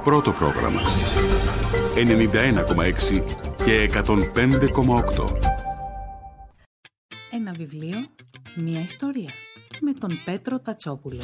Πρώτο πρόγραμμα 91,6 και 105,8. Ένα βιβλίο, μια ιστορία, με τον Πέτρο Τατσόπουλο.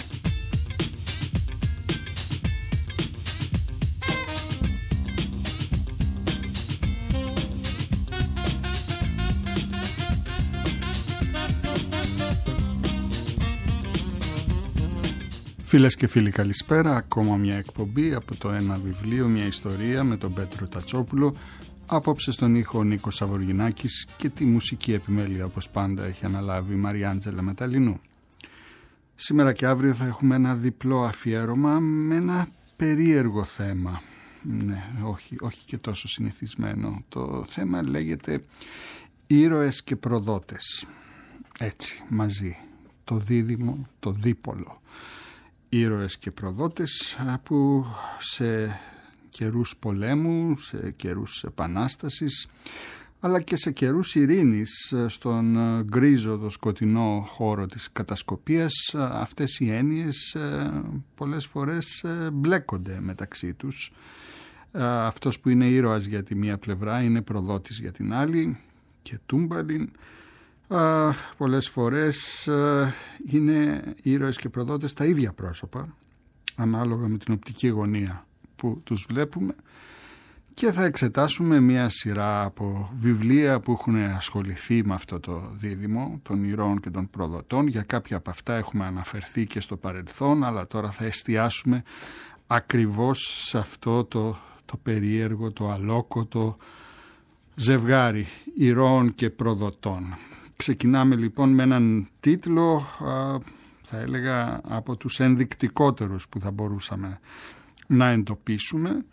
Φίλες και φίλοι, καλησπέρα. Ακόμα μια εκπομπή από το Ένα βιβλίο, μια ιστορία με τον Πέτρο Τατσόπουλο. Απόψε στον ήχο ο Νίκος Σαβοργινάκης και τη μουσική επιμέλεια, όπως πάντα, έχει αναλάβει η Μαριάντζελα Μεταλλινού. Σήμερα και αύριο θα έχουμε ένα διπλό αφιέρωμα με ένα περίεργο θέμα. Ναι, όχι και τόσο συνηθισμένο. Το θέμα λέγεται ήρωες και προδότες. Έτσι, μαζί. Το δίδυμο, το δίπολο. Ήρωες και προδότες που σε καιρούς πολέμου, σε καιρούς επανάστασης, αλλά και σε καιρούς ειρήνης, στον γκρίζο, το σκοτεινό χώρο της κατασκοπίας, αυτές οι έννοιες πολλές φορές μπλέκονται μεταξύ τους. Αυτός που είναι ήρωας για τη μία πλευρά είναι προδότης για την άλλη και τούμπαλιν. Πολλές φορές είναι ήρωες και προδότες τα ίδια πρόσωπα, ανάλογα με την οπτική γωνία που τους βλέπουμε, και θα εξετάσουμε μια σειρά από βιβλία που έχουν ασχοληθεί με αυτό το δίδυμο των ηρώων και των προδοτών. Για κάποια από αυτά έχουμε αναφερθεί και στο παρελθόν, αλλά τώρα θα εστιάσουμε ακριβώς σε αυτό το περίεργο, το αλόκοτο ζευγάρι ηρώων και προδοτών. Ξεκινάμε λοιπόν με έναν τίτλο, θα έλεγα από τους ενδεικτικότερους που θα μπορούσαμε να εντοπίσουμε.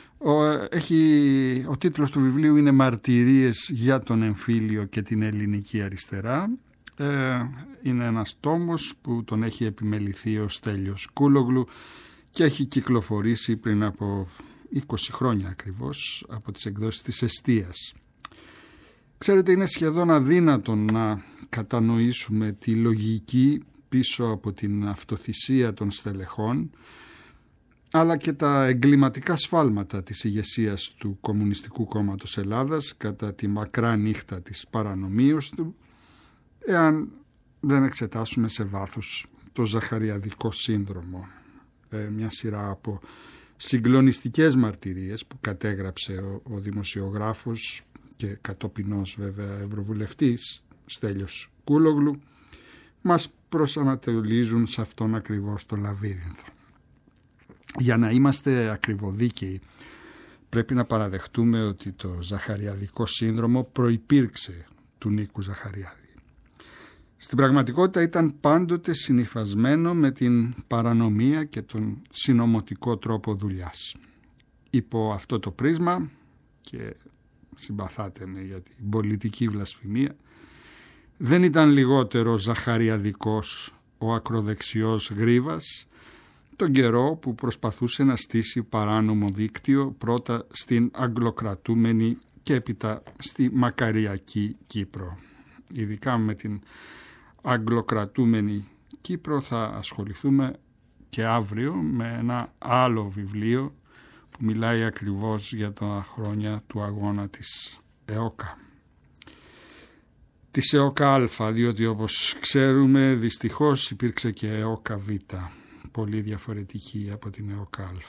Ο τίτλος του βιβλίου είναι «Μαρτυρίες για τον εμφύλιο και την ελληνική αριστερά». Είναι ένας τόμος που τον έχει επιμεληθεί ο Στέλιος Κούλογλου και έχει κυκλοφορήσει πριν από 20 χρόνια ακριβώς από τις εκδόσεις της Εστίας. Ξέρετε, είναι σχεδόν αδύνατο να κατανοήσουμε τη λογική πίσω από την αυτοθυσία των στελεχών, αλλά και τα εγκληματικά σφάλματα της ηγεσίας του Κομμουνιστικού Κόμματος Ελλάδας κατά τη μακρά νύχτα της παρανομίως του, εάν δεν εξετάσουμε σε βάθος το Ζαχαριαδικό σύνδρομο. Μια σειρά από συγκλονιστικές μαρτυρίες που κατέγραψε ο δημοσιογράφος και κατοπινός βέβαια ευρωβουλευτής Στέλιος Κούλογλου, μας προσανατολίζουν σε αυτόν ακριβώς το λαβύρινθο. Για να είμαστε ακριβοδίκαιοι, πρέπει να παραδεχτούμε ότι το Ζαχαριαδικό σύνδρομο προϋπήρξε του Νίκου Ζαχαριάδη. Στην πραγματικότητα ήταν πάντοτε συνυφασμένο με την παρανομία και τον συνωμοτικό τρόπο δουλειάς. Υπό αυτό το πρίσμα, και συμπαθάτε με για την πολιτική βλασφημία, δεν ήταν λιγότερο ζαχαριαδικός ο ακροδεξιός Γρίβας τον καιρό που προσπαθούσε να στήσει παράνομο δίκτυο πρώτα στην αγγλοκρατούμενη και έπειτα στη μακαριακή Κύπρο. Ειδικά με την αγγλοκρατούμενη Κύπρο θα ασχοληθούμε και αύριο με ένα άλλο βιβλίο που μιλάει ακριβώς για τα χρόνια του αγώνα της ΕΟΚΑ. Της ΕΟΚΑ Α, διότι όπως ξέρουμε δυστυχώς υπήρξε και ΕΟΚΑ Β, πολύ διαφορετική από την ΕΟΚΑ Α.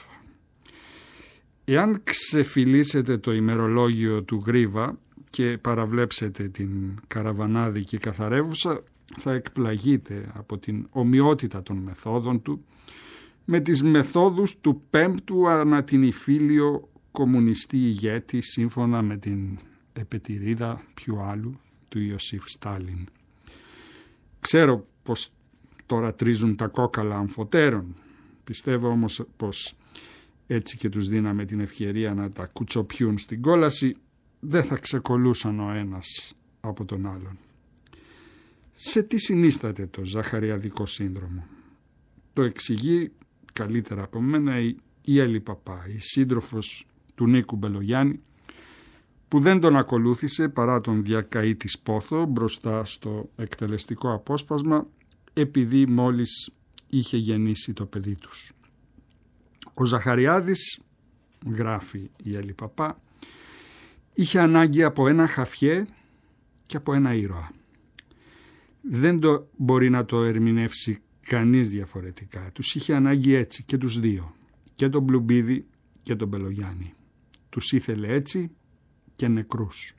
Εάν ξεφυλίσετε το ημερολόγιο του Γρίβα και παραβλέψετε την καραβανάδικη καθαρεύουσα, θα εκπλαγείτε από την ομοιότητα των μεθόδων του με τις μεθόδους του πέμπτου ανατινηφίλιο κομμουνιστή ηγέτη, σύμφωνα με την επετηρίδα ποιου άλλου, του Ιωσήφ Στάλιν. Ξέρω πως τώρα τρίζουν τα κόκαλα αμφωτέρων. Πιστεύω όμως πως έτσι και τους δίναμε την ευκαιρία να τα κουτσοπιούν στην κόλαση, δεν θα ξεκολούσαν ο ένας από τον άλλον. Σε τι συνίσταται το Ζαχαριαδικό σύνδρομο? Το εξηγεί καλύτερα από μένα η Έλλη Παπά, η σύντροφος του Νίκου Μπελογιάννη, που δεν τον ακολούθησε παρά τον διακαή της πόθο μπροστά στο εκτελεστικό απόσπασμα, επειδή μόλις είχε γεννήσει το παιδί τους. Ο Ζαχαριάδης γράφει η Έλλη Παπά, είχε ανάγκη από ένα χαφιέ και από ένα ήρωα. Δεν το μπορεί να το ερμηνεύσει κανείς διαφορετικά. Τους είχε ανάγκη έτσι και τους δύο, και τον Μπλουμπίδη και τον Μπελογιάννη. Τους ήθελε έτσι και νεκρούς.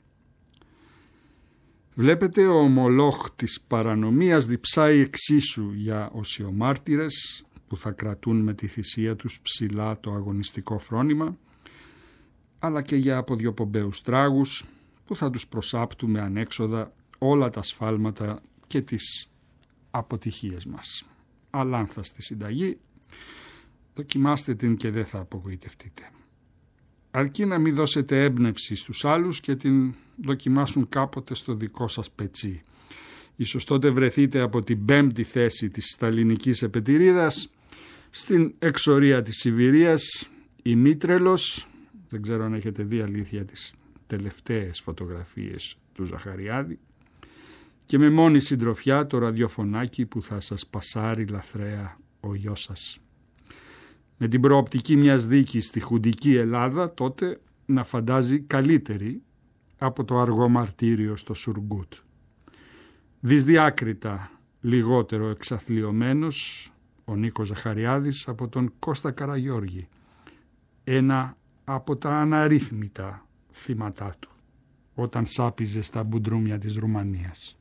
Βλέπετε, ο Μολόχ της παρανομίας διψάει εξίσου για οσιομάρτυρες που θα κρατούν με τη θυσία τους ψηλά το αγωνιστικό φρόνημα, αλλά και για αποδιοπομπαίους τράγους που θα τους προσάπτουν με ανέξοδα όλα τα σφάλματα και τις αποτυχίες μας. Αλάνθαστη συνταγή, δοκιμάστε την και δεν θα απογοητευτείτε. Αρκεί να μην δώσετε έμπνευση στους άλλους και την δοκιμάσουν κάποτε στο δικό σας πετσί. Ίσως τότε βρεθείτε από την 5η θέση της σταλινικής επετηρίδας στην εξορία της Σιβηρίας η Μήτρελος. Δεν ξέρω αν έχετε δει αλήθεια τις τελευταίες φωτογραφίες του Ζαχαριάδη, και με μόνη συντροφιά το ραδιοφωνάκι που θα σας πασάρει λαθρέα ο γιος σας. Με την προοπτική μιας δίκης στη χουντική Ελλάδα τότε να φαντάζει καλύτερη από το αργό μαρτύριο στο Σουργκούτ. Δυσδιάκριτα λιγότερο εξαθλιωμένος ο Νίκος Ζαχαριάδης από τον Κώστα Καραγιώργη, ένα από τα αναρρύθμιτα θύματά του, όταν σάπιζε στα μπουντρούμια της Ρουμανίας.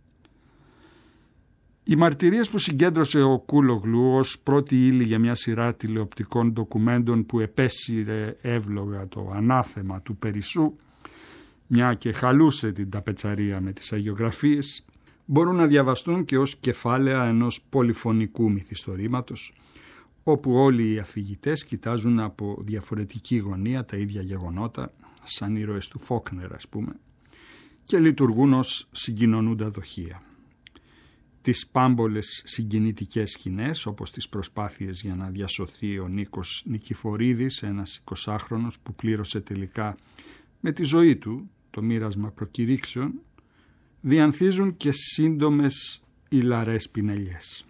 Οι μαρτυρίες που συγκέντρωσε ο Κούλογλου ως πρώτη ύλη για μια σειρά τηλεοπτικών ντοκουμέντων που επέσυρε εύλογα το ανάθεμα του Περισσού, μια και χαλούσε την ταπετσαρία με τις αγιογραφίες, μπορούν να διαβαστούν και ως κεφάλαια ενός πολυφωνικού μυθιστορήματος, όπου όλοι οι αφηγητές κοιτάζουν από διαφορετική γωνία τα ίδια γεγονότα, σαν ήρωες του Φόκνερ ας πούμε, και λειτουργούν ως συγκοινωνούντα δοχεία. Τις πάμπολες συγκινητικές σκηνές, όπως τις προσπάθειες για να διασωθεί ο Νίκος Νικηφορίδης, ένας 20χρονος που πλήρωσε τελικά με τη ζωή του το μοίρασμα προκηρύξεων, διανθίζουν και σύντομες ηλαρές πινελιές.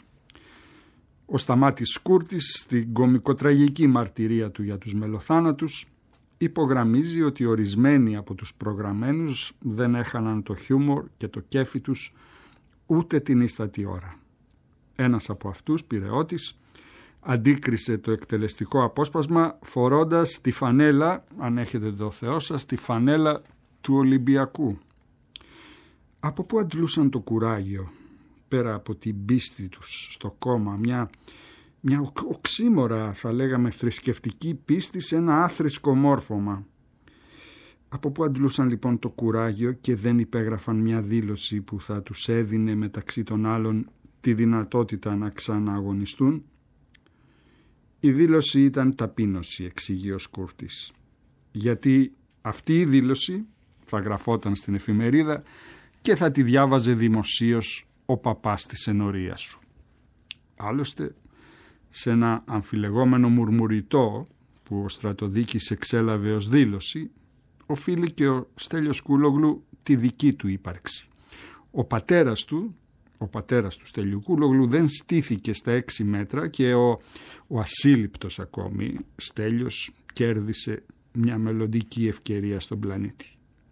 Ο Σταμάτης Κούρτης, στην κωμικοτραγική μαρτυρία του για τους μελοθάνατους, υπογραμμίζει ότι ορισμένοι από τους προγραμμένους δεν έχαναν το χιούμορ και το κέφι τους ούτε την ίστατη ώρα. Ένας από αυτούς, Πειραιώτης, αντίκρισε το εκτελεστικό απόσπασμα φορώντας τη φανέλα, αν έχετε το Θεό σας, τη φανέλα του Ολυμπιακού. Από πού αντλούσαν το κουράγιο, πέρα από την πίστη τους στο κόμμα, μια οξύμορα θα λέγαμε θρησκευτική πίστη σε ένα άθρησκο μόρφωμα. Από πού αντλούσαν λοιπόν το κουράγιο και δεν υπέγραφαν μια δήλωση που θα τους έδινε μεταξύ των άλλων τη δυνατότητα να ξανααγωνιστούν? Η δήλωση ήταν ταπείνωση, εξηγεί ο Σκούρτης, γιατί αυτή η δήλωση θα γραφόταν στην εφημερίδα και θα τη διάβαζε δημοσίως ο παπάς της ενορίας σου. Άλλωστε, σε ένα αμφιλεγόμενο μουρμουριτό που ο στρατοδίκης εξέλαβε ως δήλωση, οφείλει και ο Στέλιος Κούλογλου τη δική του ύπαρξη. Ο πατέρας του Στέλιου Κούλογλου δεν στήθηκε στα 6 μέτρα και ο ασύλληπτος ακόμη Στέλιος κέρδισε μια μελλοντική ευκαιρία στον πλανήτη.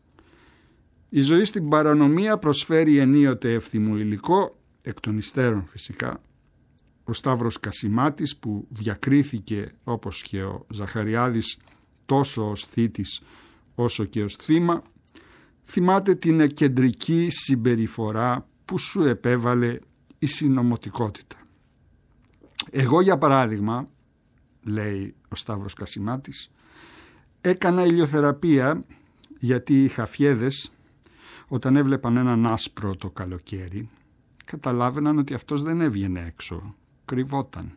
Η ζωή στην παρανομία προσφέρει ενίοτε εύθυμο υλικό, εκ των υστέρων φυσικά. Ο Σταύρος Κασιμάτης, που διακρίθηκε όπως και ο Ζαχαριάδης τόσο ως θήτης όσο και ως θύμα, θυμάται την κεντρική συμπεριφορά που σου επέβαλε η συνωμοτικότητα. Εγώ για παράδειγμα, λέει ο Σταύρος Κασιμάτης, έκανα ηλιοθεραπεία γιατί οι χαφιέδες όταν έβλεπαν έναν άσπρο το καλοκαίρι καταλάβαιναν ότι αυτός δεν έβγαινε έξω, κρυβόταν.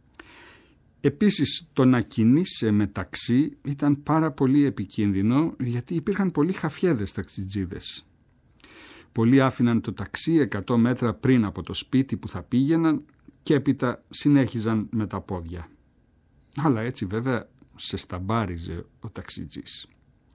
Επίσης το να κινείσαι μεταξύ ήταν πάρα πολύ επικίνδυνο γιατί υπήρχαν πολλοί χαφιέδες ταξιτζίδες. Πολλοί άφηναν το ταξί 100 μέτρα πριν από το σπίτι που θα πήγαιναν και έπειτα συνέχιζαν με τα πόδια. Αλλά έτσι βέβαια σε σταμπάριζε ο ταξιτζής.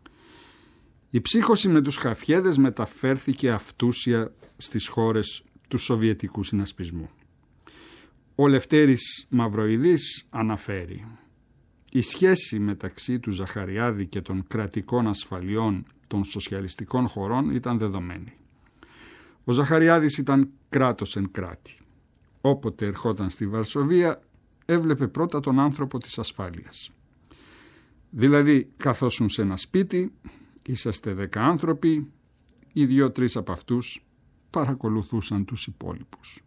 Η ψύχωση με τους χαφιέδες μεταφέρθηκε αυτούσια στις χώρες του Σοβιετικού συνασπισμού. Ο Λευτέρης Μαυροειδής αναφέρει: η σχέση μεταξύ του Ζαχαριάδη και των κρατικών ασφαλιών των σοσιαλιστικών χωρών ήταν δεδομένη. Ο Ζαχαριάδης ήταν κράτος εν κράτη. Όποτε ερχόταν στη Βαρσοβία έβλεπε πρώτα τον άνθρωπο της ασφάλειας. Δηλαδή καθόσουν σε ένα σπίτι, είσαστε 10 άνθρωποι, οι 2-3 από αυτούς παρακολουθούσαν τους υπόλοιπους.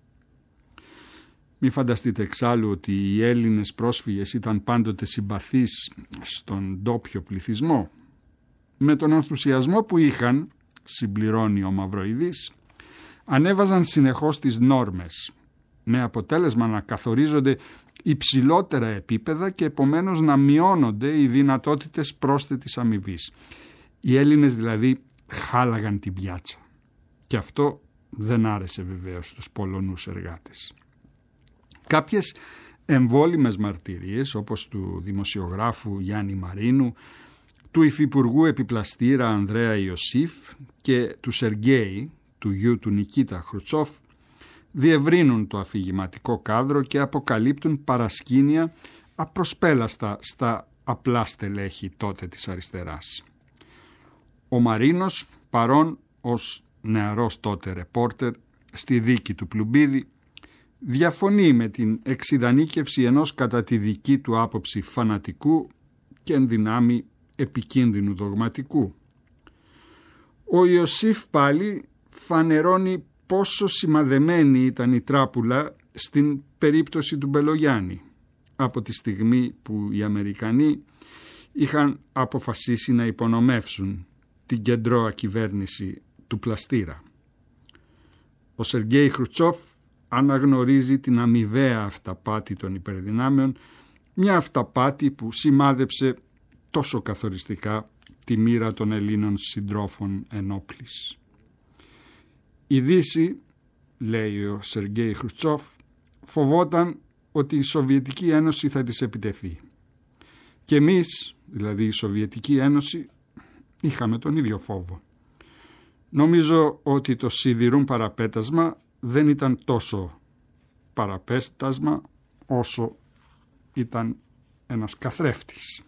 Μη φανταστείτε εξάλλου ότι οι Έλληνες πρόσφυγες ήταν πάντοτε συμπαθείς στον ντόπιο πληθυσμό. Με τον ενθουσιασμό που είχαν, συμπληρώνει ο Μαυροειδής, ανέβαζαν συνεχώς τις νόρμες, με αποτέλεσμα να καθορίζονται υψηλότερα επίπεδα και επομένως να μειώνονται οι δυνατότητες πρόσθετης αμοιβής. Οι Έλληνες δηλαδή χάλαγαν την πιάτσα. Και αυτό δεν άρεσε βεβαίως στους Πολωνούς εργάτες. Κάποιες εμβόλυμες μαρτυρίες, όπως του δημοσιογράφου Γιάννη Μαρίνου, του υφυπουργού επιπλαστήρα Ανδρέα Ιωσήφ και του Σεργέη, του γιου του Νικίτα Χρουτσόφ, διευρύνουν το αφηγηματικό κάδρο και αποκαλύπτουν παρασκήνια απροσπέλαστα στα απλά στελέχη τότε της αριστεράς. Ο Μαρίνος, παρόν ως νεαρός τότε ρεπόρτερ στη δίκη του Πλουμπίδη, διαφωνεί με την εξιδανίκευση ενός κατά τη δική του άποψη φανατικού και εν δυνάμει επικίνδυνου δογματικού. Ο Ιωσήφ πάλι φανερώνει πόσο σημαδεμένη ήταν η τράπουλα στην περίπτωση του Μπελογιάννη, από τη στιγμή που οι Αμερικανοί είχαν αποφασίσει να υπονομεύσουν την κεντρώα κυβέρνηση του Πλαστήρα. Ο Σεργέη Χρουτσόφ αναγνωρίζει την αμοιβαία αυταπάτη των υπερδυνάμεων, μια αυταπάτη που σημάδεψε τόσο καθοριστικά τη μοίρα των Ελλήνων συντρόφων ενόπλης. Η Δύση, λέει ο Σεργέη Χρουτσόφ, φοβόταν ότι η Σοβιετική Ένωση θα της επιτεθεί. Και εμείς, δηλαδή η Σοβιετική Ένωση, είχαμε τον ίδιο φόβο. Νομίζω ότι το σιδηρούν παραπέτασμα δεν ήταν τόσο παραπέτασμα όσο ήταν ένας καθρέφτης.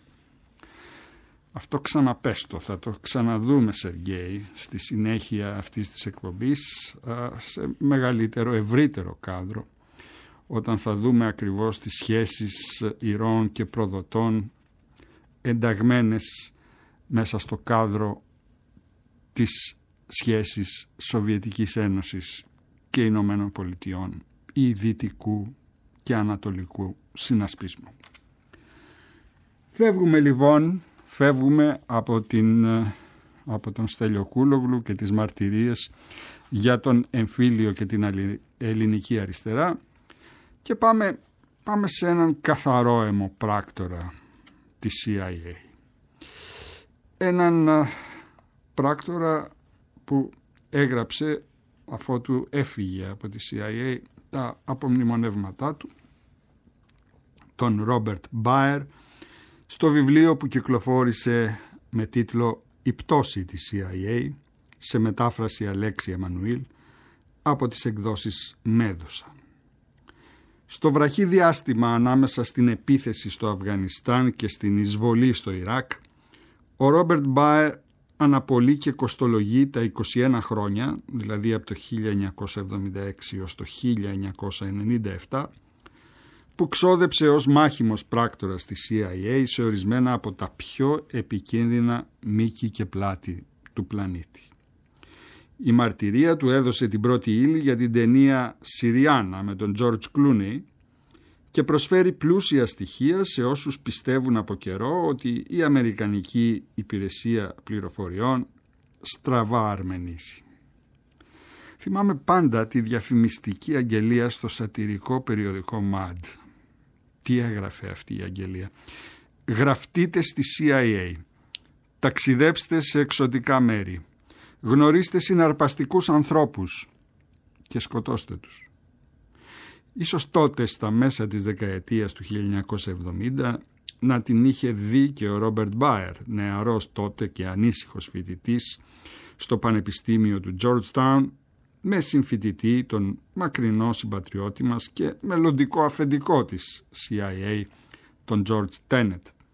Αυτό ξαναπέστο, θα το ξαναδούμε, Σεργέη, στη συνέχεια αυτής της εκπομπής σε μεγαλύτερο, ευρύτερο κάδρο, όταν θα δούμε ακριβώς τις σχέσεις ηρώων και προδοτών ενταγμένες μέσα στο κάδρο της σχέσης Σοβιετικής Ένωσης και Ηνωμένων Πολιτειών ή δυτικού και ανατολικού συνασπισμού. Φεύγουμε λοιπόν από τον Στέλιο Κούλογλου και τις μαρτυρίες για τον εμφύλιο και την ελληνική αριστερά και πάμε σε έναν καθαρό αιμοπράκτορα της CIA. Έναν πράκτορα που έγραψε, αφότου έφυγε από τη CIA, τα απομνημονεύματά του, τον Ρόμπερτ Μπάερ, στο βιβλίο που κυκλοφόρησε με τίτλο «Η πτώση της CIA», σε μετάφραση Αλέξη Εμμανουήλ, από τις εκδόσεις Μέδουσα. Στο βραχύ διάστημα ανάμεσα στην επίθεση στο Αφγανιστάν και στην εισβολή στο Ιράκ, ο Ρόμπερτ Μπάερ αναπολύει και κοστολογεί τα 21 χρόνια, δηλαδή από το 1976 έως το 1997, που ξόδεψε ως μάχημος πράκτορας στη CIA σε ορισμένα από τα πιο επικίνδυνα μήκη και πλάτη του πλανήτη. Η μαρτυρία του έδωσε την πρώτη ύλη για την ταινία «Συριάννα» με τον Τζορτζ Κλούνεϊ και προσφέρει πλούσια στοιχεία σε όσους πιστεύουν από καιρό ότι η Αμερικανική Υπηρεσία Πληροφοριών στραβά αρμενήσει. Θυμάμαι πάντα τη διαφημιστική αγγελία στο σατυρικό περιοδικό Mad. Τι έγραφε αυτή η αγγελία? Γραφτείτε στη CIA, ταξιδέψτε σε εξωτικά μέρη, γνωρίστε συναρπαστικούς ανθρώπους και σκοτώστε τους. Ίσως τότε, στα μέσα της δεκαετίας του 1970, να την είχε δει και ο Ρόμπερτ Μπάερ, νεαρός τότε και ανήσυχος φοιτητής στο Πανεπιστήμιο του Georgetown, με συμφοιτητή τον μακρινό συμπατριώτη μας και μελλοντικό αφεντικό της CIA, τον George Tenet,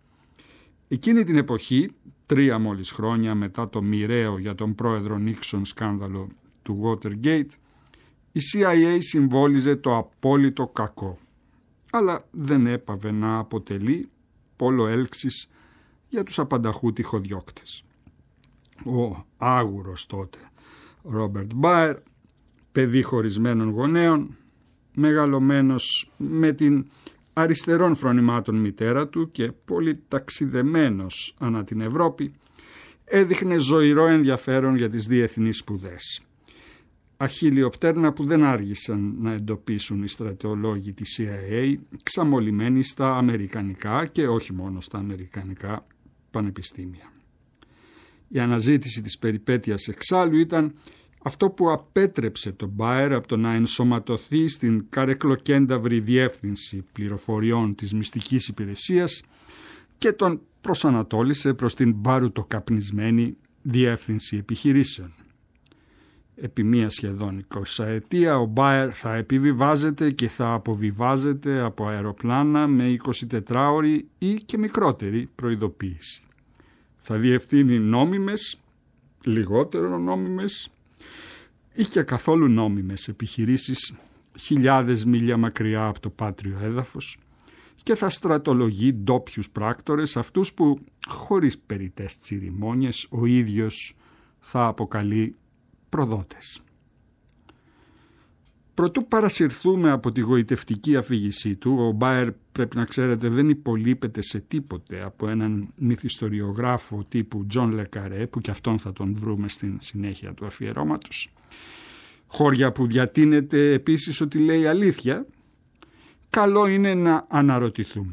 Εκείνη την εποχή, 3 μόλις χρόνια μετά το μοιραίο για τον πρόεδρο Νίξον σκάνδαλο του Watergate, η CIA συμβόλιζε το απόλυτο κακό, αλλά δεν έπαβε να αποτελεί πόλο έλξης για τους απανταχού τυχοδιώκτες. Ο άγουρος τότε Ρόμπερτ Μπάερ, παιδί χωρισμένων γονέων, μεγαλωμένος με την αριστερών φρονημάτων μητέρα του και πολύ ταξιδεμένος ανά την Ευρώπη, έδειχνε ζωηρό ενδιαφέρον για τις διεθνείς σπουδές. Αχίλιοπτέρνα που δεν άργησαν να εντοπίσουν οι στρατεολόγοι της CIA, ξαμολυμένοι στα αμερικανικά και όχι μόνο στα αμερικανικά πανεπιστήμια. Η αναζήτηση της περιπέτειας εξάλλου ήταν αυτό που απέτρεψε τον Μπάερ από το να ενσωματωθεί στην καρεκλοκένταυρη διεύθυνση πληροφοριών της μυστικής υπηρεσίας και τον προσανατόλισε προς την μπαρουτοκαπνισμένη διεύθυνση επιχειρήσεων. Επί μία σχεδόν 20 ετία ο Μπάερ θα επιβιβάζεται και θα αποβιβάζεται από αεροπλάνα με 24ωρη ή και μικρότερη προειδοποίηση. Θα διευθύνει νόμιμες, λιγότερο νόμιμες ή και καθόλου νόμιμες επιχειρήσεις χιλιάδες μίλια μακριά από το πάτριο έδαφος και θα στρατολογεί ντόπιους πράκτορες, αυτούς που χωρίς περιττές τσιριμόνιες ο ίδιος θα αποκαλεί προδότες. Προτού παρασυρθούμε από τη γοητευτική αφήγησή του, ο Μπάερ, πρέπει να ξέρετε, δεν υπολείπεται σε τίποτε από έναν μυθιστοριογράφο τύπου Τζον Λεκαρέ, που και αυτόν θα τον βρούμε στην συνέχεια του αφιερώματος. Χώρια που διατείνεται επίσης ότι λέει αλήθεια. Καλό είναι να αναρωτηθούμε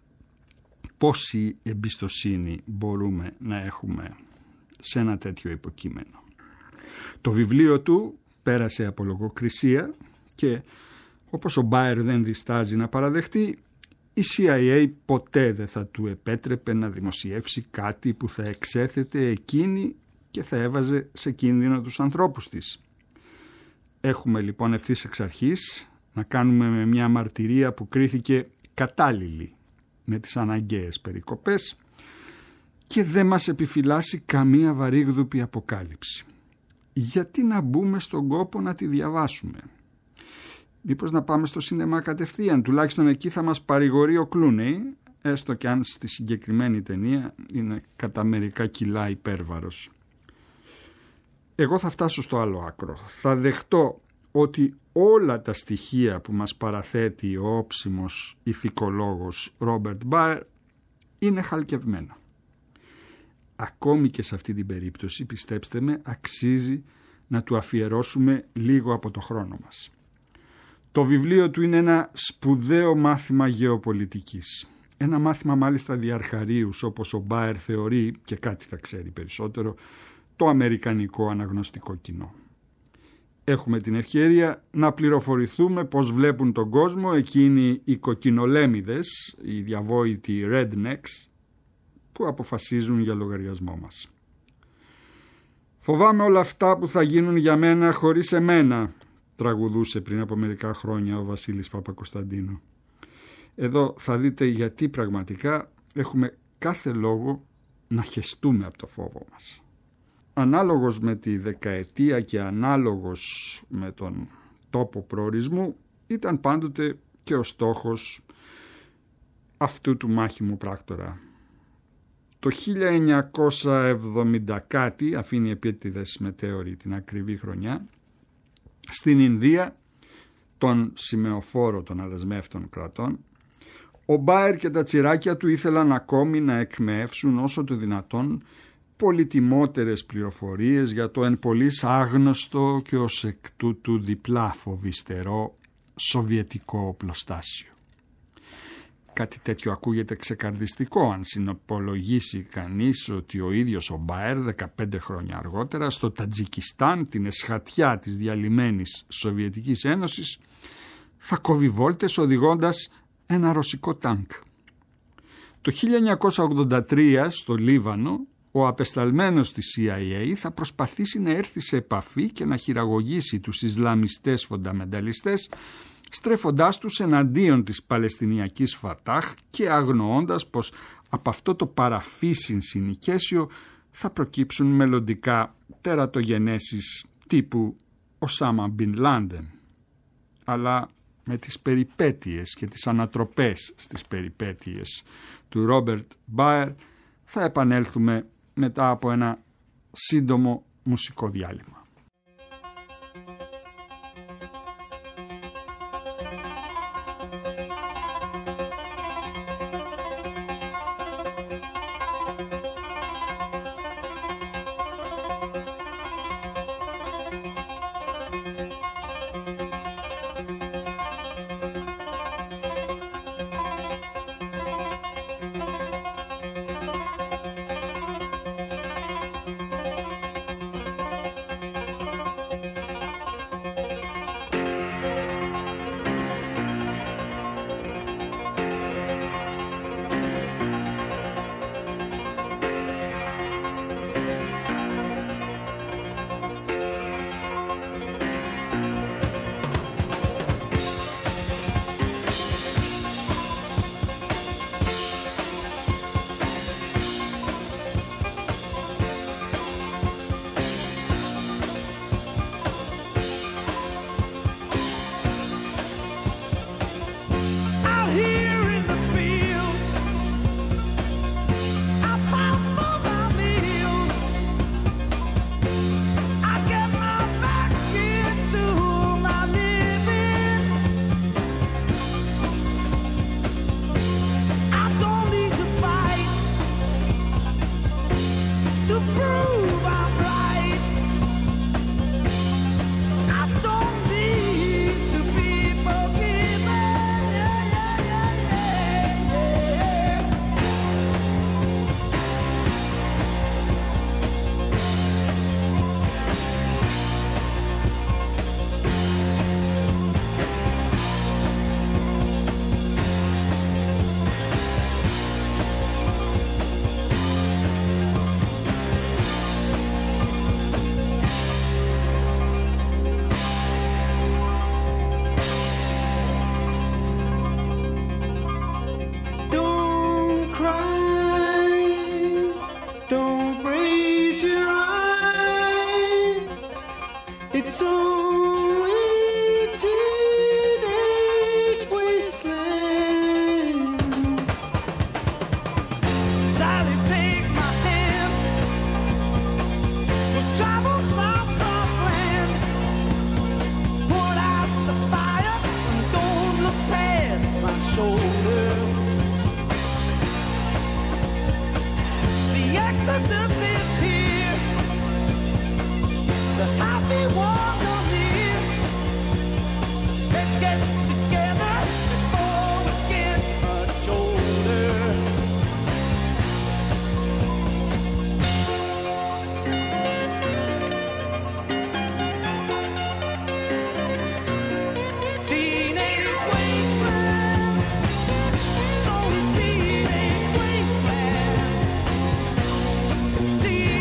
πόση εμπιστοσύνη μπορούμε να έχουμε σε ένα τέτοιο υποκείμενο. Το βιβλίο του πέρασε από λογοκρισία και, όπως ο Μπάερ δεν διστάζει να παραδεχτεί, η CIA ποτέ δεν θα του επέτρεπε να δημοσιεύσει κάτι που θα εξέθετε εκείνη και θα έβαζε σε κίνδυνο τους ανθρώπους της. Έχουμε λοιπόν ευθύς εξ αρχής να κάνουμε με μια μαρτυρία που κρίθηκε κατάλληλη με τις αναγκαίες περικοπές και δεν μας επιφυλάσσει καμία βαρύγδουπη αποκάλυψη. Γιατί να μπούμε στον κόπο να τη διαβάσουμε? Μήπως να πάμε στο σίνεμα κατευθείαν? Τουλάχιστον εκεί θα μας παρηγορεί ο Κλούνεϊ, έστω και αν στη συγκεκριμένη ταινία είναι κατά μερικά κιλά υπέρβαρος. Εγώ θα φτάσω στο άλλο άκρο. Θα δεχτώ ότι όλα τα στοιχεία που μας παραθέτει ο όψιμος ηθικολόγος Ρόμπερτ Μπάερ είναι χαλκευμένα. Ακόμη και σε αυτή την περίπτωση, πιστέψτε με, αξίζει να του αφιερώσουμε λίγο από το χρόνο μας. Το βιβλίο του είναι ένα σπουδαίο μάθημα γεωπολιτικής. Ένα μάθημα μάλιστα διαρχαρίους, όπως ο Μπάερ θεωρεί, και κάτι θα ξέρει περισσότερο, το αμερικανικό αναγνωστικό κοινό. Έχουμε την ευκαιρία να πληροφορηθούμε πώς βλέπουν τον κόσμο εκείνοι οι κοκκινολέμιδες, οι διαβόητοι rednecks, που αποφασίζουν για λογαριασμό μας. «Φοβάμαι όλα αυτά που θα γίνουν για μένα χωρίς εμένα», τραγουδούσε πριν από μερικά χρόνια ο Βασίλης Παπακοσταντίνου. Εδώ θα δείτε γιατί πραγματικά έχουμε κάθε λόγο να χεστούμε από το φόβο μας. Ανάλογος με τη δεκαετία και ανάλογος με τον τόπο προορισμού ήταν πάντοτε και ο στόχος αυτού του μάχημου πράκτορα. Το 1970 κάτι, αφήνει επίτηδες μετέωρη την ακριβή χρονιά, στην Ινδία, τον σημεοφόρο των αδεσμεύτων κρατών, ο Μπάερ και τα τσιράκια του ήθελαν ακόμη να εκμεεύσουν όσο το δυνατόν πολυτιμότερες πληροφορίες για το εν πολλοίς άγνωστο και ως εκ τούτου διπλά φοβιστερό σοβιετικό οπλοστάσιο. Κάτι τέτοιο ακούγεται ξεκαρδιστικό αν συνυπολογίσει κανείς ότι ο ίδιος ο Μπάερ 15 χρόνια αργότερα στο Τατζικιστάν, την εσχατιά της διαλυμένης Σοβιετικής Ένωσης, θα κόβει βόλτες οδηγώντας ένα ρωσικό τάνκ. Το 1983 στο Λίβανο ο απεσταλμένος της CIA θα προσπαθήσει να έρθει σε επαφή και να χειραγωγήσει τους Ισλαμιστές φονταμενταλιστές στρέφοντάς τους εναντίον της Παλαιστινιακής Φατάχ και αγνοώντας πως από αυτό το παραφύσιν συνοικέσιο θα προκύψουν μελλοντικά τερατογενέσεις τύπου Οσάμα Μπιν Λάντεν. Αλλά με τις περιπέτειες και τις ανατροπές στις περιπέτειες του Ρόμπερτ Μπάερ θα επανέλθουμε μετά από ένα σύντομο μουσικό διάλειμμα. Teenage wasteland.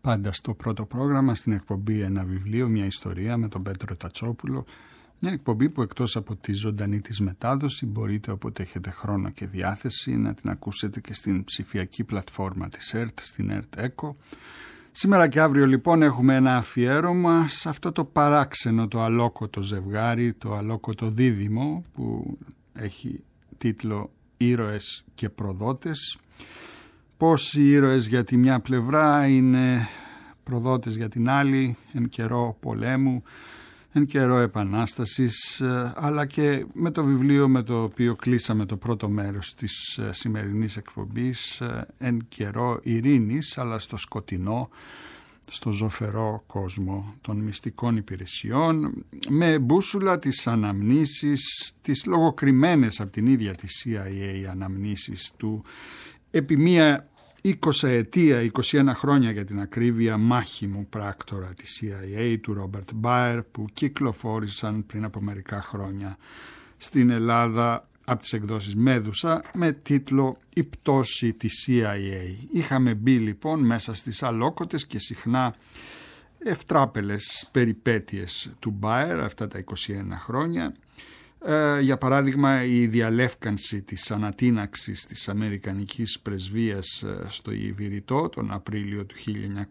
πάντα στο πρώτο πρόγραμμα στην εκπομπή «Ένα βιβλίο, μια ιστορία» με τον Πέτρο Τατσόπουλο. Μια εκπομπή που εκτός από τη ζωντανή της μετάδοση μπορείτε όποτε έχετε χρόνο και διάθεση να την ακούσετε και στην ψηφιακή πλατφόρμα της ΕΡΤ, στην ΕΡΤ ΕΚΟ. Σήμερα και αύριο λοιπόν έχουμε ένα αφιέρωμα σε αυτό το παράξενο, το αλόκοτο ζευγάρι, το αλόκοτο δίδυμο που έχει τίτλο «Ήρωες και προδότες». Πώς οι ήρωες για τη μια πλευρά είναι προδότες για την άλλη, εν καιρό πολέμου, εν καιρό επανάστασης, αλλά και με το βιβλίο με το οποίο κλείσαμε το πρώτο μέρος της σημερινής εκπομπής, εν καιρό ειρήνης, αλλά στο σκοτεινό, στο ζωφερό κόσμο των μυστικών υπηρεσιών, με μπούσουλα τις αναμνήσεις, τις λογοκριμένες από την ίδια τη CIA αναμνήσεις του επί μία 20 ετία, 21 χρόνια για την ακρίβεια, μάχημου πράκτορα της CIA, του Ρόμπερτ Μπάερ, που κυκλοφόρησαν πριν από μερικά χρόνια στην Ελλάδα από τις εκδόσεις Μέδουσα με τίτλο «Η πτώση της CIA». Είχαμε μπει λοιπόν μέσα στις αλόκοτες και συχνά ευτράπελες περιπέτειες του Μπάερ αυτά τα 21 χρόνια. Για παράδειγμα, η διαλεύκανση της ανατείναξης της Αμερικανικής πρεσβείας στο Ιβηρητό τον Απρίλιο του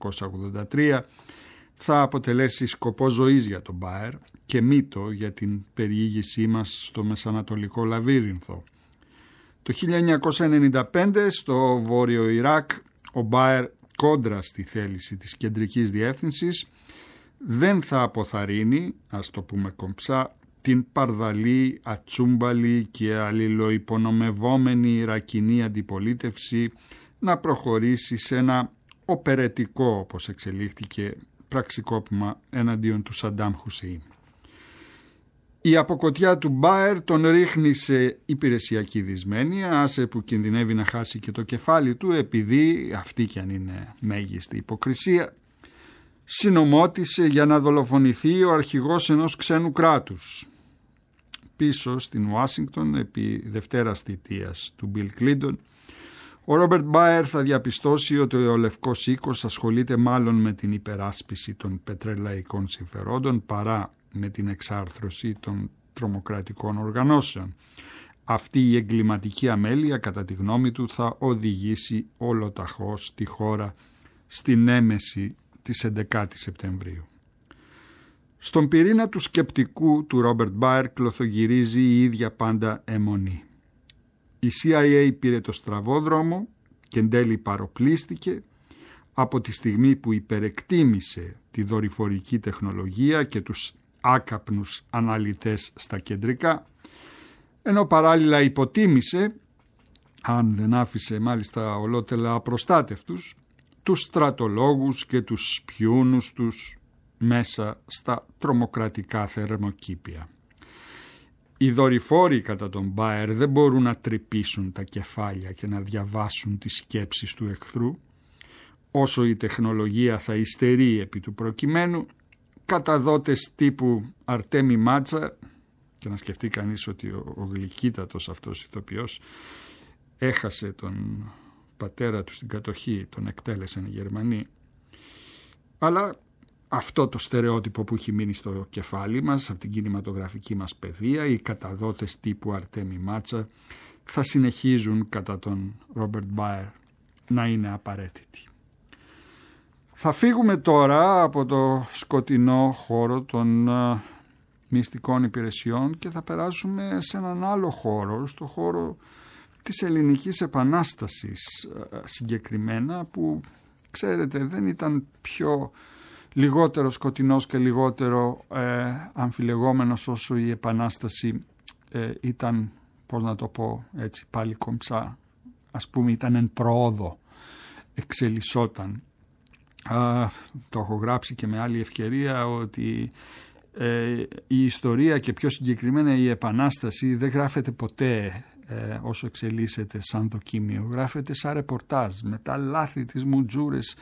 1983 θα αποτελέσει σκοπό ζωής για τον Μπάερ και μύτο για την περιήγησή μας στο Μεσανατολικό Λαβύρινθο. Το 1995 στο Βόρειο Ιράκ ο Μπάερ, κόντρα στη θέληση της κεντρικής διεύθυνσης, δεν θα αποθαρρύνει, ας το πούμε κομψά, την παρδαλή, ατσούμπαλη και αλληλοϊπονομευόμενη Ιρακινή αντιπολίτευση να προχωρήσει σε ένα οπερετικό, όπως εξελίχθηκε, πραξικόπημα εναντίον του Σαντάμ Χουσέιν. Η αποκοτιά του Μπάερ τον ρίχνει σε υπηρεσιακή δυσμένεια, άσε που κινδυνεύει να χάσει και το κεφάλι του, επειδή, αυτή κι αν είναι μέγιστη υποκρισία, συνομότησε για να δολοφονηθεί ο αρχηγός ενός ξένου κράτους. Πίσω στην Ουάσιγκτον, επί δευτέρας θητείας του Μπιλ Κλίντον, ο Ρόμπερτ Μπάερ θα διαπιστώσει ότι ο Λευκός Οίκος ασχολείται μάλλον με την υπεράσπιση των πετρελαϊκών συμφερόντων παρά με την εξάρθρωση των τρομοκρατικών οργανώσεων. Αυτή η εγκληματική αμέλεια, κατά τη γνώμη του, θα οδηγήσει όλοταχώς τη χώρα στην έμεση της 11 Σεπτεμβρίου. Στον πυρήνα του σκεπτικού του Ρόμπερτ Μπάερ κλωθογυρίζει η ίδια πάντα αιμονή. Η CIA πήρε το στραβό δρόμο και εν τέλει παροπλίστηκε από τη στιγμή που υπερεκτίμησε τη δορυφορική τεχνολογία και τους άκαπνους αναλυτές στα κεντρικά, ενώ παράλληλα υποτίμησε, αν δεν άφησε μάλιστα ολότελα απροστάτευτους, τους στρατολόγους και τους σπιούνους τους μέσα στα τρομοκρατικά θερμοκήπια. Οι δορυφόροι κατά τον Μπάερ δεν μπορούν να τρυπήσουν τα κεφάλια και να διαβάσουν τις σκέψεις του εχθρού. Όσο η τεχνολογία θα υστερεί επί του προκειμένου, καταδότες τύπου Αρτέμι Μάτσα, και να σκεφτεί κανείς ότι ο γλυκύτατος αυτός ηθοποιός έχασε τον πατέρα του στην κατοχή, τον εκτέλεσαν οι Γερμανοί, αλλά αυτό το στερεότυπο που έχει μείνει στο κεφάλι μας από την κινηματογραφική μας παιδεία, οι καταδότες τύπου Αρτέμι Μάτσα θα συνεχίζουν κατά τον Ρόμπερτ Μπάερ να είναι απαραίτητοι. Θα φύγουμε τώρα από το σκοτεινό χώρο των μυστικών υπηρεσιών και θα περάσουμε σε έναν άλλο χώρο, στο χώρο της Ελληνικής Επανάστασης συγκεκριμένα, που ξέρετε δεν ήταν λιγότερο σκοτεινός και λιγότερο αμφιλεγόμενος όσο η Επανάσταση ήταν, πώς να το πω έτσι πάλι κομψά, ας πούμε ήταν εν προόδο, εξελισσόταν. Το έχω γράψει και με άλλη ευκαιρία ότι η ιστορία και πιο συγκεκριμένα η Επανάσταση δεν γράφεται ποτέ όσο εξελίσσεται σαν δοκίμιο, γράφεται σαν ρεπορτάζ με τα λάθη, τις μουτζούρες,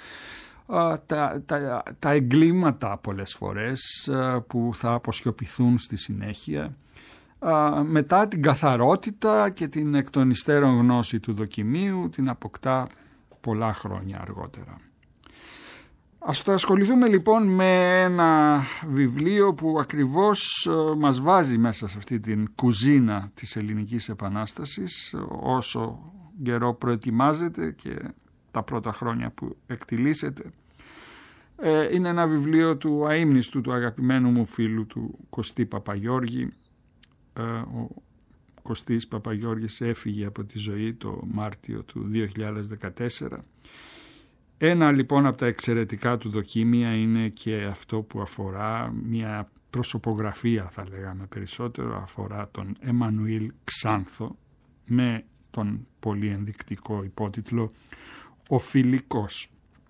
τα εγκλήματα πολλές φορές που θα αποσιωπηθούν στη συνέχεια, μετά την καθαρότητα και την εκ των υστέρων γνώση του δοκιμίου την αποκτά πολλά χρόνια αργότερα. Ας το ασχοληθούμε λοιπόν με ένα βιβλίο που ακριβώς μας βάζει μέσα σε αυτή την κουζίνα της Ελληνικής Επανάστασης όσο καιρό προετοιμάζεται και τα πρώτα χρόνια που εκτιλήσεται. Είναι ένα βιβλίο του αείμνηστου, του αγαπημένου μου φίλου του Κωστή Παπαγιώργη. Ο Κωστής Παπαγιώργης έφυγε από τη ζωή το Μάρτιο του 2014. Ένα λοιπόν από τα εξαιρετικά του δοκίμια είναι και αυτό που αφορά μια προσωπογραφία, θα λέγαμε περισσότερο, αφορά τον Εμμανουήλ Ξάνθο με τον πολύ ενδεικτικό υπότιτλο «Ο Φιλικός».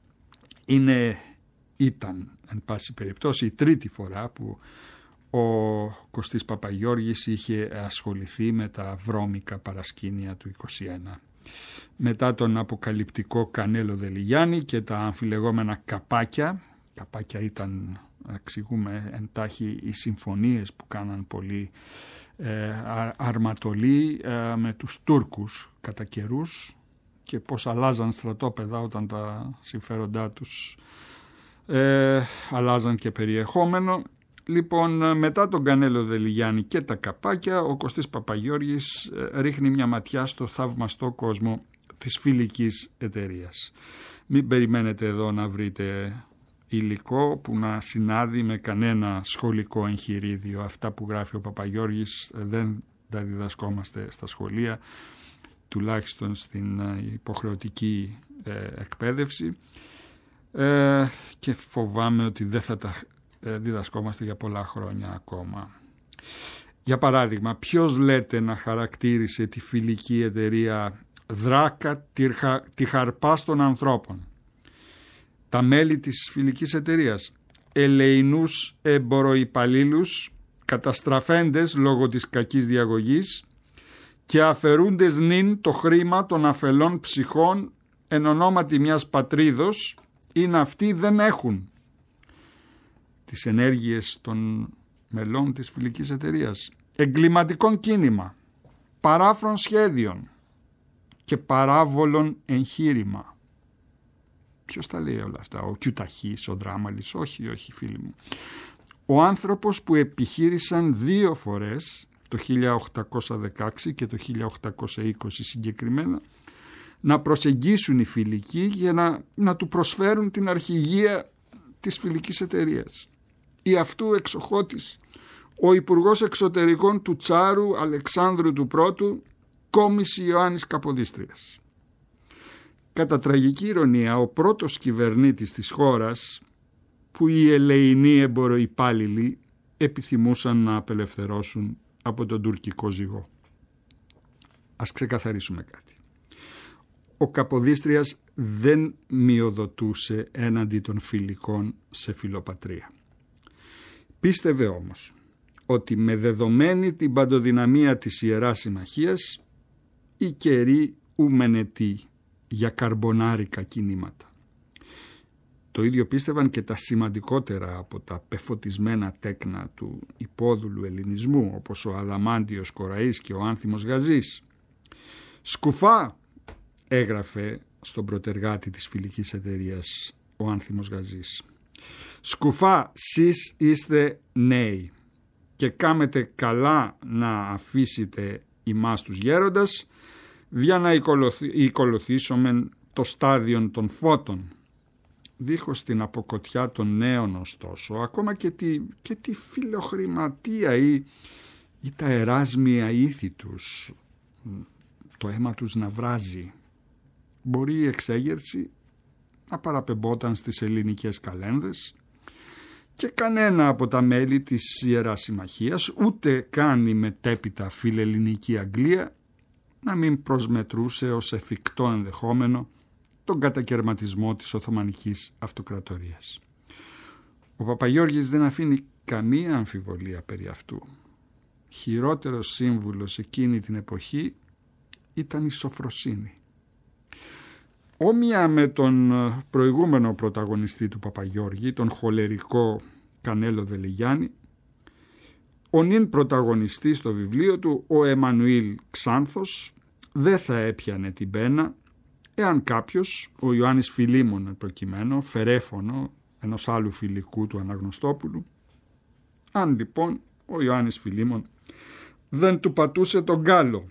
Ήταν εν πάση περιπτώσει η τρίτη φορά που ο Κωστής Παπαγιώργης είχε ασχοληθεί με τα βρώμικα παρασκήνια του 21. Μετά τον αποκαλυπτικό Κανέλο Δελιγιάννη και τα αμφιλεγόμενα καπάκια ήταν, εξηγούμε εντάχει, οι συμφωνίες που κάναν πολύ αρματολοί με τους Τούρκους κατά καιρούς και πως αλλάζαν στρατόπεδα όταν τα συμφέροντά τους αλλάζαν και περιεχόμενο. Λοιπόν, μετά τον Κανέλο Δελιγιάννη και τα καπάκια, ο Κωστής Παπαγιώργης ρίχνει μια ματιά στο θαυμαστό κόσμο της φιλικής εταιρείας. Μην περιμένετε εδώ να βρείτε υλικό που να συνάδει με κανένα σχολικό εγχειρίδιο. Αυτά που γράφει ο Παπαγιώργης δεν τα διδασκόμαστε στα σχολεία, τουλάχιστον στην υποχρεωτική εκπαίδευση, και φοβάμαι ότι δεν θα τα διδασκόμαστε για πολλά χρόνια ακόμα. Για παράδειγμα, ποιος λέτε να χαρακτήρισε τη φιλική εταιρεία δράκα τη χαρπάς των ανθρώπων? Τα μέλη της φιλικής εταιρείας, ελεηνούς εμποροϊπαλλήλους, καταστραφέντες λόγω της κακής διαγωγής και αφαιρούντες νυν το χρήμα των αφελών ψυχών εν ονόματι μιας πατρίδος, είναι αυτοί δεν έχουν. Τις ενέργειες των μελών της φιλικής εταιρείας, εγκληματικών κίνημα, παράφρον σχέδιων και παράβολων εγχείρημα. Ποιος τα λέει όλα αυτά? Ο Κιουταχής, ο Δράμαλης? Όχι φίλοι μου. Ο άνθρωπος που επιχείρησαν 2 φορές, το 1816 και το 1820 συγκεκριμένα, να προσεγγίσουν οι φιλικοί για να του προσφέρουν την αρχηγία της φιλικής εταιρείας. Ή αυτού εξοχώτης, ο Υπουργός Εξωτερικών του Τσάρου Αλεξάνδρου του Πρώτου, κόμιση Ιωάννης Καποδίστριας. Κατά τραγική ηρωνία, ο πρώτος κυβερνήτης της χώρας που οι ελεηνοί εμποροϊπάλληλοι επιθυμούσαν να απελευθερώσουν από τον τουρκικό ζυγό. Ας ξεκαθαρίσουμε κάτι. Ο Καποδίστριας δεν μειοδοτούσε έναντι των φιλικών σε φιλοπατρία. Πίστευε όμως ότι με δεδομένη την παντοδυναμία της Ιεράς Συμμαχίας η καιρή ουμενετή για καρμπονάρικα κινήματα. Το ίδιο πίστευαν και τα σημαντικότερα από τα πεφωτισμένα τέκνα του υπόδουλου ελληνισμού, όπως ο Αδαμάντιος Κοραής και ο Άνθιμος Γαζής. «Σκουφά», έγραφε στον προτεργάτη της φιλικής εταιρείας ο Άνθιμος Γαζής, «σκουφά, σεις είστε νέοι και κάμετε καλά να αφήσετε ημάς τους γέροντας, για να οικολουθήσομεν το στάδιον των φώτων». Δίχως την αποκοτιά των νέων ωστόσο, ακόμα και τη φιλοχρηματία ή τα εράσμια ήθη τους, το αίμα τους να βράζει, μπορεί η εξέγερση να παραπεμπόταν στις ελληνικές καλένδες και κανένα από τα μέλη της Ιεράς Συμμαχίας, ούτε καν η μετέπειτα φιλελληνική Αγγλία, να μην προσμετρούσε ως εφικτό ενδεχόμενο τον κατακερματισμό της Οθωμανικής Αυτοκρατορίας. Ο Παπαγιώργης δεν αφήνει καμία αμφιβολία περί αυτού. Χειρότερος σύμβουλος εκείνη την εποχή ήταν η σοφροσύνη. Όμοια με τον προηγούμενο πρωταγωνιστή του Παπαγιώργη, τον χολερικό Κανέλο Δελιγιάννη, ο νυν πρωταγωνιστής στο βιβλίο του, ο Εμμανουήλ Ξάνθος, δεν θα έπιανε την πένα εάν κάποιος, ο Ιωάννης Φιλίμων προκειμένου, φερέφωνο ενός άλλου φιλικού του Αναγνωστόπουλου. Αν λοιπόν ο Ιωάννης Φιλίμων δεν του πατούσε τον γκάλο,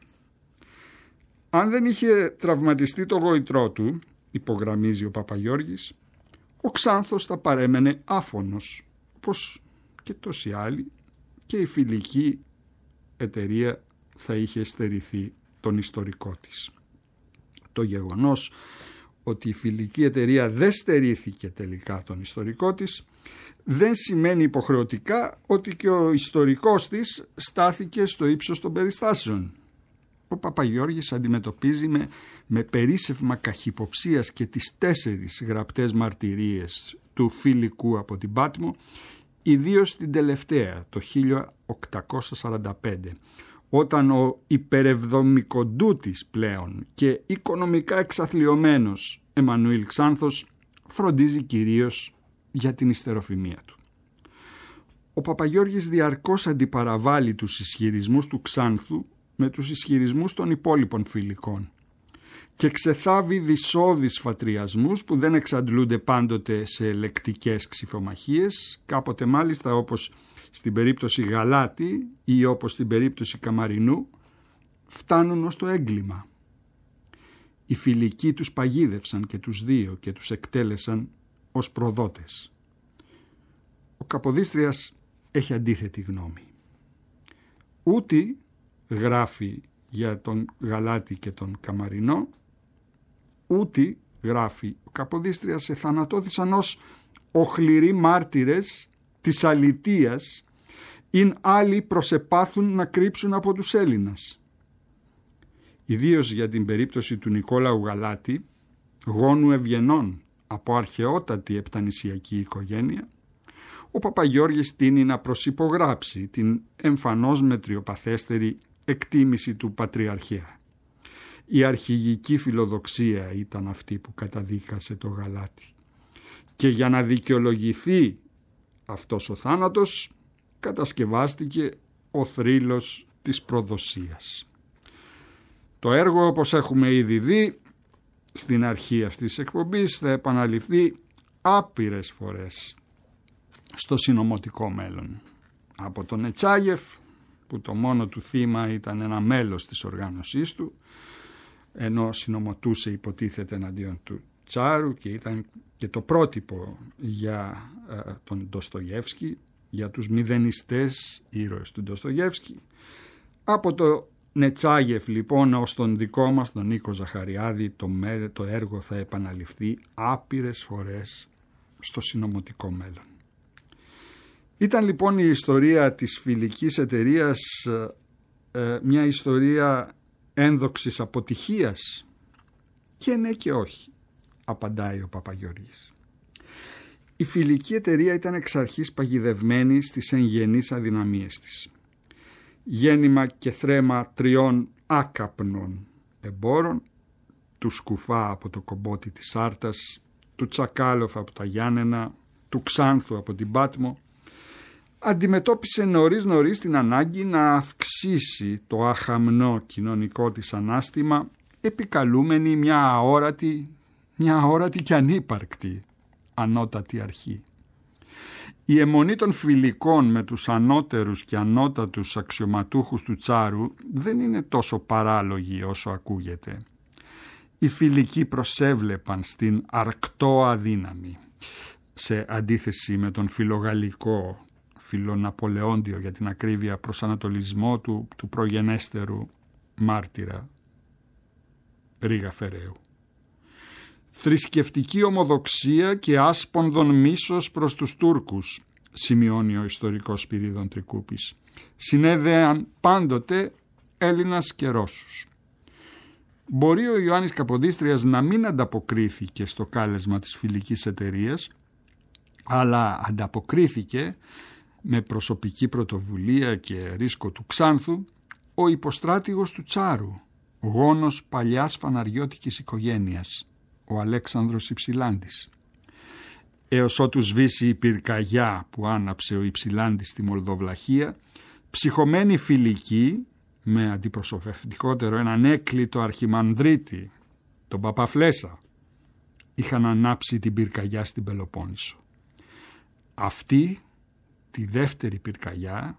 αν δεν είχε τραυματιστεί το γοητρό του, υπογραμμίζει ο Παπαγιώργης, ο Ξάνθος θα παρέμενε άφωνος, όπως και τόσοι άλλοι, και η φιλική εταιρεία θα είχε στερηθεί τον ιστορικό της. Το γεγονός ότι η φιλική εταιρεία δεν στερήθηκε τελικά τον ιστορικό της δεν σημαίνει υποχρεωτικά ότι και ο ιστορικός της στάθηκε στο ύψος των περιστάσεων. Ο Παπαγιώργης αντιμετωπίζει με περίσσευμα καχυποψίας και τις 4 γραπτές μαρτυρίες του φιλικού από την Πάτμο, ιδίως την τελευταία, το 1845, όταν ο υπερευδομικοντούτης πλέον και οικονομικά εξαθλιωμένος Εμμανουήλ Ξάνθος φροντίζει κυρίως για την υστεροφημία του. Ο Παπαγιώργης διαρκώς αντιπαραβάλλει τους ισχυρισμούς του Ξάνθου με τους ισχυρισμούς των υπόλοιπων φιλικών και ξεθάβει δυσώδεις φατριασμούς που δεν εξαντλούνται πάντοτε σε λεκτικές ξυφομαχίες, κάποτε μάλιστα όπως στην περίπτωση Γαλάτη ή όπως στην περίπτωση Καμαρινού φτάνουν ως το έγκλημα. Οι φιλικοί τους παγίδευσαν και τους δύο και τους εκτέλεσαν ως προδότες. Ο Καποδίστριας έχει αντίθετη γνώμη. Ούτε γράφει για τον Γαλάτη και τον Καμαρινό, ούτε γράφει ο Καποδίστριας εθανατώθησαν ως οχληροί μάρτυρες της αλητείας, ειν άλλοι προσεπάθουν να κρύψουν από τους Έλληνας. Ιδίως για την περίπτωση του Νικόλαου Γαλάτη, γόνου ευγενών από αρχαιότατη επτανησιακή οικογένεια, ο Παπαγιώργης τείνει να προσυπογράψει την εμφανώς μετριοπαθέστερη εκτίμηση του Πατριαρχέα. Η αρχηγική φιλοδοξία ήταν αυτή που καταδίκασε το Γαλάτη. Και για να δικαιολογηθεί αυτός ο θάνατος κατασκευάστηκε ο θρύλος της προδοσίας. Το έργο, όπως έχουμε ήδη δει στην αρχή αυτής της εκπομπής, θα επαναληφθεί άπειρες φορές στο συνωμοτικό μέλλον. Από τον Νετσάγεφ, που το μόνο του θύμα ήταν ένα μέλος της οργάνωσής του, ενώ συνωμοτούσε υποτίθεται εναντίον του Τσάρου και ήταν και το πρότυπο για τον Ντοστογεύσκη, για τους μηδενιστές ήρωες του Ντοστογεύσκη. Από το Νετσάγεφ λοιπόν ως τον δικό μας τον Νίκο Ζαχαριάδη το έργο θα επαναληφθεί άπειρες φορές στο συνωμοτικό μέλλον. Ήταν λοιπόν η ιστορία της φιλικής εταιρείας μια ιστορία ένδοξης αποτυχίας? Και ναι και όχι, απαντάει ο Παπαγιώργης. Η φιλική εταιρεία ήταν εξ αρχής παγιδευμένη στις εγγενείς αδυναμίες της. Γέννημα και θρέμα 3 άκαπνων εμπόρων, του Σκουφά από το Κομπότι της Άρτας, του Τσακάλοφ από τα Γιάννενα, του Ξάνθου από την Πάτμο, αντιμετώπισε νωρίς την ανάγκη να αυξήσει το αχαμνό κοινωνικό της ανάστημα, επικαλούμενη μια αόρατη και ανύπαρκτη ανώτατη αρχή. Η αιμονή των φιλικών με τους ανώτερους και ανώτατους αξιωματούχους του Τσάρου δεν είναι τόσο παράλογη όσο ακούγεται. Οι φιλικοί προσέβλεπαν στην αρκτό αδύναμη, σε αντίθεση με τον φιλογαλλικό, φιλοναπολεόντιο για την ακρίβεια προσανατολισμό του προγενέστερου μάρτυρα Ρίγα Φεραίου. Θρησκευτική ομοδοξία και άσπονδον μίσος προς τους Τούρκους, σημειώνει ο ιστορικός Σπυρίδων Τρικούπης, συνέδεαν πάντοτε Έλληνας και Ρώσους. Μπορεί ο Ιωάννης Καποδίστριας να μην ανταποκρίθηκε στο κάλεσμα της φιλικής εταιρείας, αλλά ανταποκρίθηκε με προσωπική πρωτοβουλία και ρίσκο του Ξάνθου ο υποστράτηγος του Τσάρου, γόνος παλιάς φαναριώτικης οικογένειας, ο Αλέξανδρος Υψηλάντης. Έως ότου σβήσει η πυρκαγιά που άναψε ο Υψηλάντης στη Μολδοβλαχία, ψυχωμένοι φιλικοί, με αντιπροσωπευτικότερο έναν έκλητο αρχιμανδρίτη, τον Παπαφλέσσα, είχαν ανάψει την πυρκαγιά στην Πελοπόννησο. Αυτή τη δεύτερη πυρκαγιά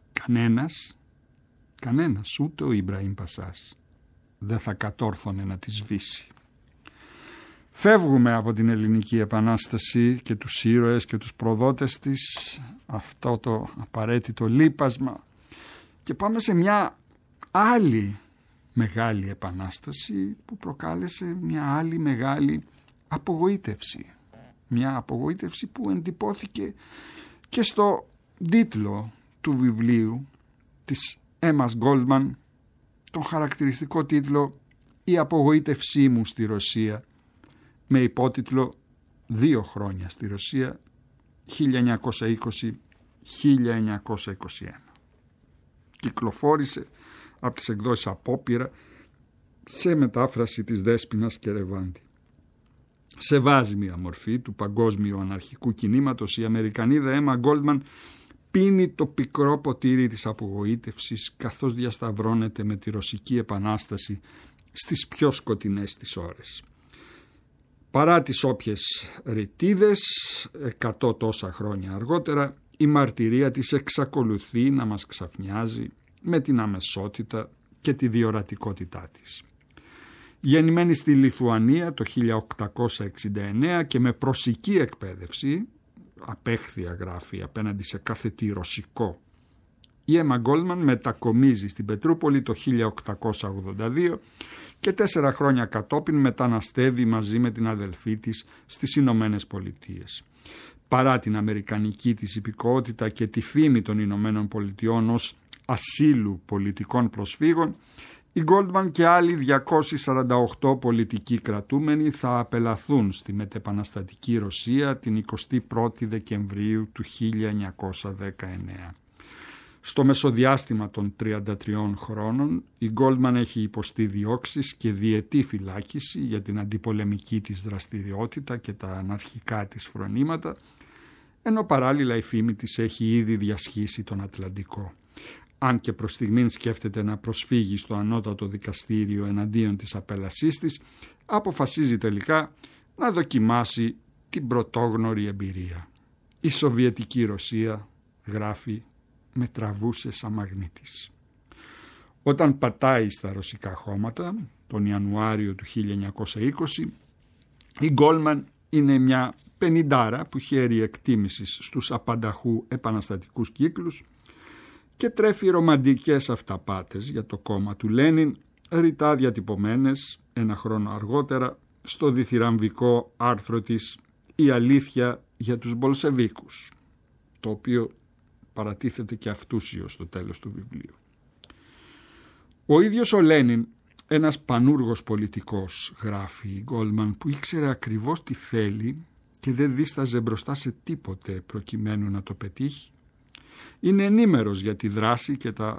κανένας, ούτε ο Ιμπραήμ Πασάς δεν θα κατόρθωνε να τη σβήσει. Φεύγουμε από την Ελληνική Επανάσταση και τους ήρωες και τους προδότες της, αυτό το απαραίτητο λείπασμα, και πάμε σε μια άλλη μεγάλη επανάσταση που προκάλεσε μια άλλη μεγάλη απογοήτευση. Μια απογοήτευση που εντυπώθηκε και στο τίτλο του βιβλίου της Έμας Γκόλτμαν, τον χαρακτηριστικό τίτλο «Η απογοήτευσή μου στη Ρωσία», με υπότιτλο «2 χρόνια στη Ρωσία, 1920-1921». Κυκλοφόρησε από τις εκδόσεις Απόπειρα σε μετάφραση της Δέσποινας Κερεβάντη. Σε βάζιμη μορφή του παγκόσμιου αναρχικού κινήματος, η Αμερικανίδα Έμα Γκόλτμαν πίνει το πικρό ποτήρι της απογοήτευσης καθώς διασταυρώνεται με τη Ρωσική Επανάσταση στις πιο σκοτεινές της ώρες. Παρά τις όποιες ρητίδες, 100 τόσα χρόνια αργότερα, η μαρτυρία της εξακολουθεί να μας ξαφνιάζει με την αμεσότητα και τη διορατικότητά της. Γεννημένη στη Λιθουανία το 1869 και με προσική εκπαίδευση, απέχθεια γράφει απέναντι σε κάθε τι ρωσικό, η Έμα Γκόλτμαν μετακομίζει στην Πετρούπολη το 1882 και 4 χρόνια κατόπιν μεταναστεύει μαζί με την αδελφή της στις Ηνωμένες Πολιτείες. Παρά την αμερικανική της υπηκότητα και τη φήμη των Ηνωμένων Πολιτειών ως ασύλου πολιτικών προσφύγων, η Γκόλτμαν και άλλοι 248 πολιτικοί κρατούμενοι θα απελαθούν στη μετεπαναστατική Ρωσία την 21η Δεκεμβρίου του 1919. Στο μεσοδιάστημα των 33 χρόνων, η Γκόλτμαν έχει υποστεί διώξεις και διετή φυλάκιση για την αντιπολεμική της δραστηριότητα και τα αναρχικά της φρονήματα, ενώ παράλληλα η φήμη της έχει ήδη διασχίσει τον Ατλαντικό. Αν και προς στιγμήν σκέφτεται να προσφύγει στο ανώτατο δικαστήριο εναντίον της απέλασής της, αποφασίζει τελικά να δοκιμάσει την πρωτόγνωρη εμπειρία. Η Σοβιετική Ρωσία, γράφει, με τραβούσε σαν μαγνήτης. Όταν πατάει στα ρωσικά χώματα, τον Ιανουάριο του 1920, η Γκόλτμαν είναι μια 50 που χαίρει εκτίμησης στους απανταχού επαναστατικούς κύκλους και τρέφει ρομαντικές αυταπάτες για το κόμμα του Λένιν, ρητά διατυπωμένες 1 χρόνο αργότερα στο διθυραμβικό άρθρο της «Η αλήθεια για τους Μπολσεβίκους», το οποίο παρατίθεται και αυτούσιο στο τέλος του βιβλίου. Ο ίδιος ο Λένιν, ένας πανούργος πολιτικός, γράφει η Γκόλτμαν, που ήξερε ακριβώς τι θέλει και δεν δίσταζε μπροστά σε τίποτε προκειμένου να το πετύχει, είναι ενήμερος για τη δράση και τα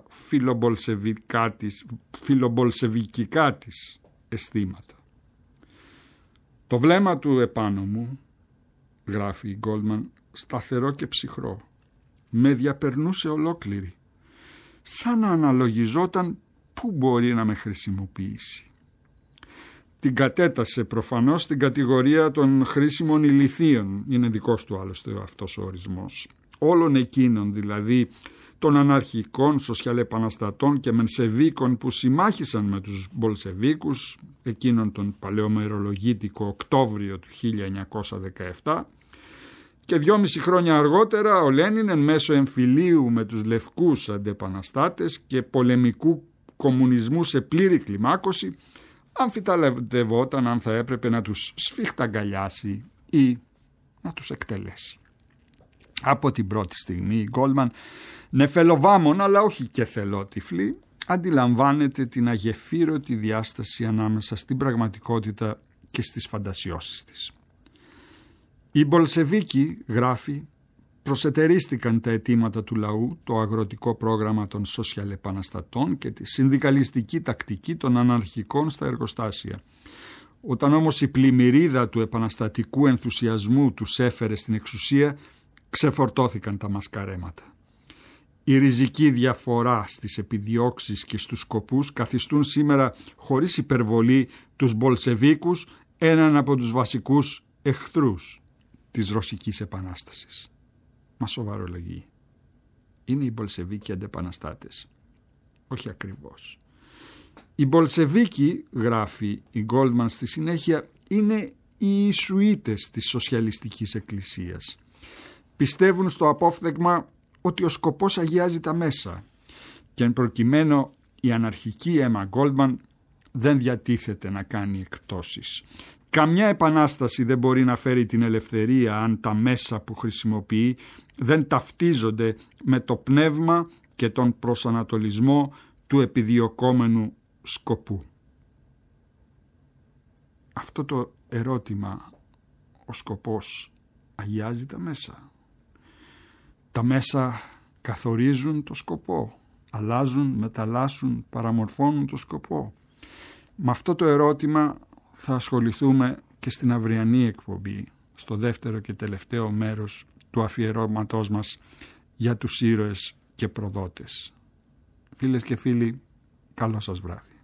φιλομπολσεβικικά της αισθήματα. Το βλέμμα του επάνω μου, γράφει η Γκόλτμαν, σταθερό και ψυχρό, με διαπερνούσε ολόκληρη, σαν να αναλογιζόταν πού μπορεί να με χρησιμοποιήσει. Την κατέτασε προφανώς στην κατηγορία των χρήσιμων ηλιθείων, είναι δικός του άλλωστε αυτός ο ορισμός, όλων εκείνων δηλαδή των αναρχικών σοσιαλεπαναστατών και μενσεβίκων που συμμάχησαν με τους Μπολσεβίκους εκείνον τον παλαιομερολογίτικο Οκτώβριο του 1917, και 2,5 χρόνια αργότερα ο Λένιν εν μέσω εμφυλίου με τους λευκούς αντεπαναστάτες και πολεμικού κομμουνισμού σε πλήρη κλιμάκωση αμφιταλαντευόταν αν θα έπρεπε να τους σφιχταγκαλιάσει ή να τους εκτελέσει. Από την πρώτη στιγμή η Γκόλτμαν, νεφελοβάμων αλλά όχι και θελότυφλη, αντιλαμβάνεται την αγεφύρωτη διάσταση ανάμεσα στην πραγματικότητα και στις φαντασιώσεις της. Οι Μπολσεβίκοι, γράφει, προσετερίστηκαν τα αιτήματα του λαού, το αγροτικό πρόγραμμα των σοσιαλεπαναστατών και τη συνδικαλιστική τακτική των αναρχικών στα εργοστάσια. Όταν όμως η πλημμυρίδα του επαναστατικού ενθουσιασμού τους έφερε στην εξουσία, ξεφορτώθηκαν τα μασκαρέματα. Η ριζική διαφορά στις επιδιώξεις και στους σκοπούς καθιστούν σήμερα χωρίς υπερβολή τους Μπολσεβίκους έναν από τους βασικούς εχθρούς της Ρωσικής Επανάστασης. Μα σοβαρολογεί. Είναι οι Μπολσεβίκοι αντεπαναστάτες. Όχι ακριβώς. Οι Μπολσεβίκοι, γράφει η Goldman στη συνέχεια, είναι οι Ιησουίτες της σοσιαλιστικής εκκλησίας. Πιστεύουν στο απόφθεγμα ότι ο σκοπός αγιάζει τα μέσα και εν προκειμένου η αναρχική Emma Goldman δεν διατίθεται να κάνει εκπτώσεις. Καμιά επανάσταση δεν μπορεί να φέρει την ελευθερία αν τα μέσα που χρησιμοποιεί δεν ταυτίζονται με το πνεύμα και τον προσανατολισμό του επιδιωκόμενου σκοπού. Αυτό το ερώτημα, ο σκοπός αγιάζει τα μέσα. Τα μέσα καθορίζουν το σκοπό, αλλάζουν, μεταλλάσσουν, παραμορφώνουν το σκοπό. Με αυτό το ερώτημα θα ασχοληθούμε και στην αυριανή εκπομπή, στο δεύτερο και τελευταίο μέρος του αφιερώματός μας για τους ήρωες και προδότες. Φίλες και φίλοι, καλό σας βράδυ.